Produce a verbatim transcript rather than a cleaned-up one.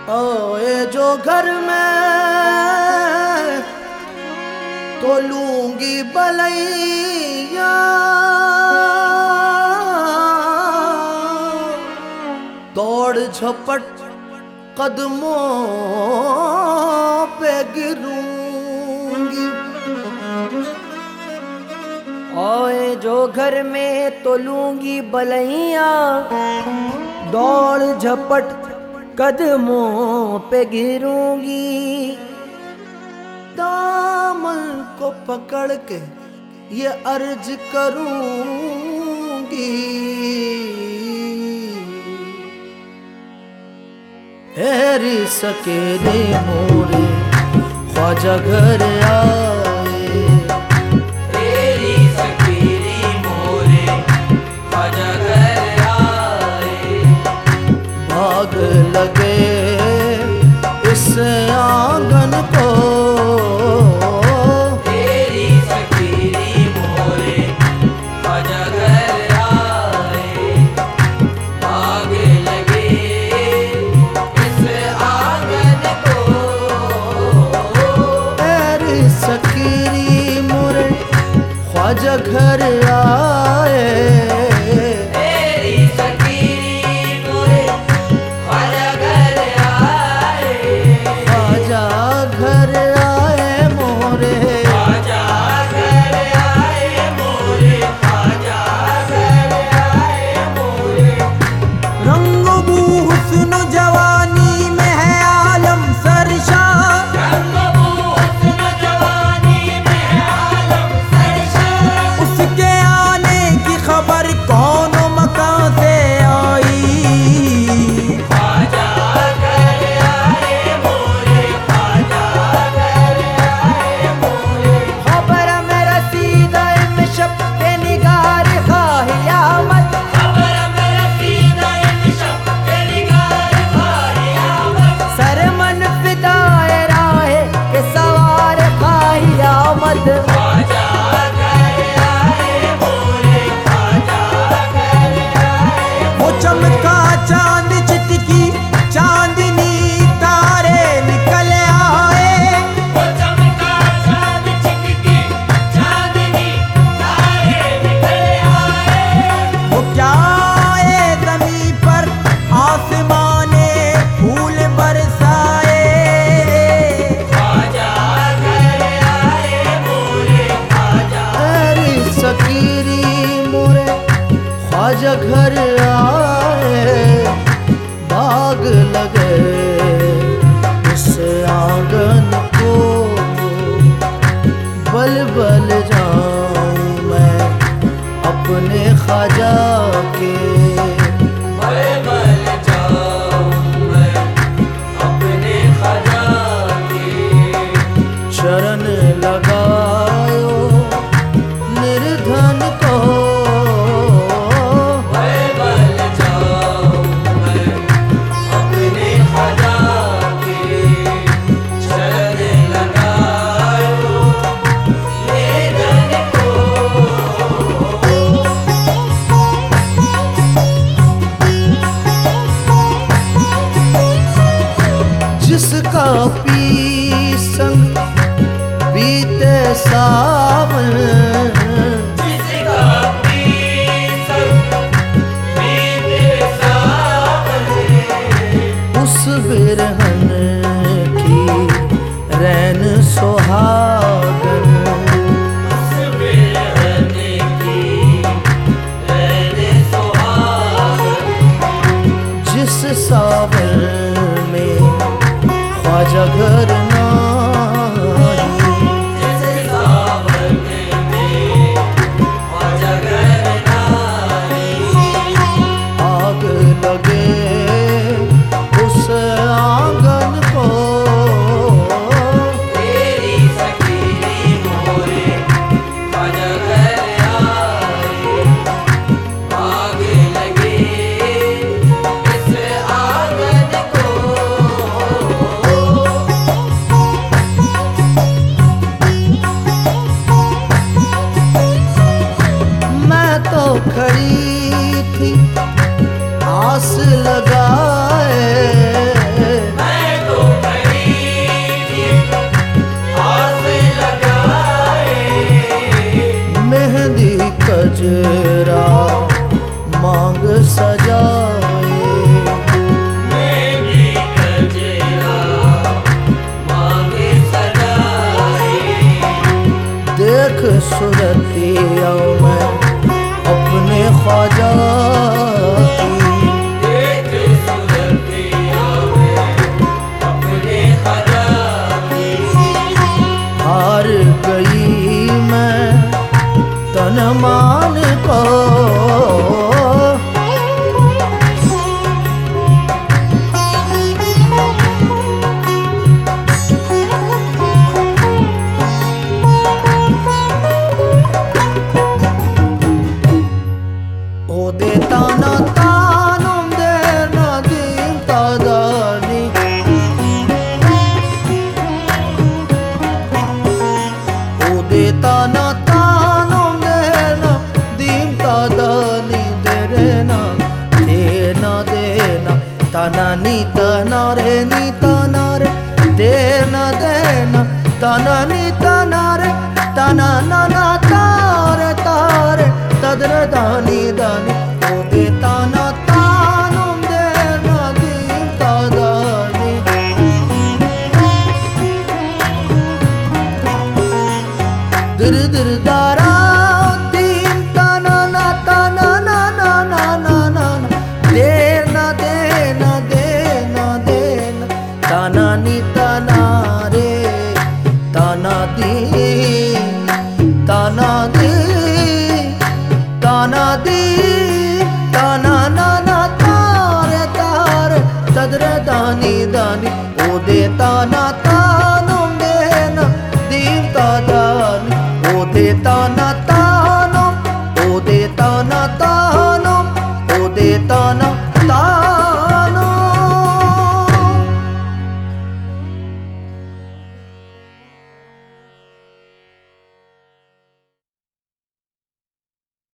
ओए जो घर में तो लूंगी बलैया, दौड़ झपट कदमों पे गिरूंगी। ओए जो घर में तो लूंगी बलैया, दौड़ झपट कदमों पे गिरूंगी। दामन को पकड़ के ये अर्ज करूंगी, हेरी सकेरे मोरे ख्वाजा घर आए। तेरी सकेरी मोरे ख्वाजा घर आए। भाग लगे इस आंगन को, तेरी सकेरी मोरे ख्वाजा घर आए। भाग लगे इस आंगन को, तेरी सकीरी मोरे ख्वाजा घर आए। तेरी सकेरी मोरे ख्वाजा घर आए। ख्वाजा घर आए मोरे, ख्वाजा घर आए मोरे, ख्वाजा घर आए मोरे। रंग बू हुस्न जवानी में है आलम सरशा, रंगबू हुस्न जवानी में है आलम सरशा। उसके आने की खबर कौन मकान से आई। ख्वाजा घर आए मोरे, ख्वाजा घर आए मोरे। खबर में रसीदा में शब के निगार खाहियामत, खबर में रसीदा शब के निगार खाहियामत। सरमन फिदाए राहे के सवार खाहियामत। ख्वाजा घर आए मोरे, ख्वाजा घर आए। वो चमका चांद चिटकी चांदनी तारे निकल आए। वो चमका चांद चिटकी चांदनी तारे निकल आए। वो क्या आए जमी पर आसमाने फूल बरसाए। ख्वाजा घर आए मोरे, ख्वाजा। तेरी सकीरी मोरे ख्वाजा घर आए। भाग लगे इस आंगन को, बल बल जाऊं मैं अपने ख्वाजा के। बल बल जाऊं मैं अपने ख्वाजा के। शरण लगायो निर्धन को, बल बल जाऊं मैं अपने ख्वाजा के। शरण लगायो निधन को। जिसका पी संग बीते सावन, जिसका संग बीते सावन। उस बिरहन की रैन सुहागन। उस बिरहन की रैन सुहागन। जिस सावन में ख्वाजा घर नाही, जिस सावन में ख्वाजा घर नाही। आग लगे उस आंगन को, तेरी सकीरी मोरे ख्वाजा घर आए। आग लगे इस आंगन को। मैं तो खड़ी थी आस लगाए। मैं तना नी तना रे नी तना रे देना देना तना नी तना रे तना ना ना तारे तारे तदर दानी दानी ओ दे तना तानु देना दी तादानी दिर दिर दारा तीन तना ना तना ना ना ना ना ना देना देना देना देना तना नी तना रे तना दी तना दी तना दी तना ना ना तारे तारे तदर दानी दानी ओ दे तना ता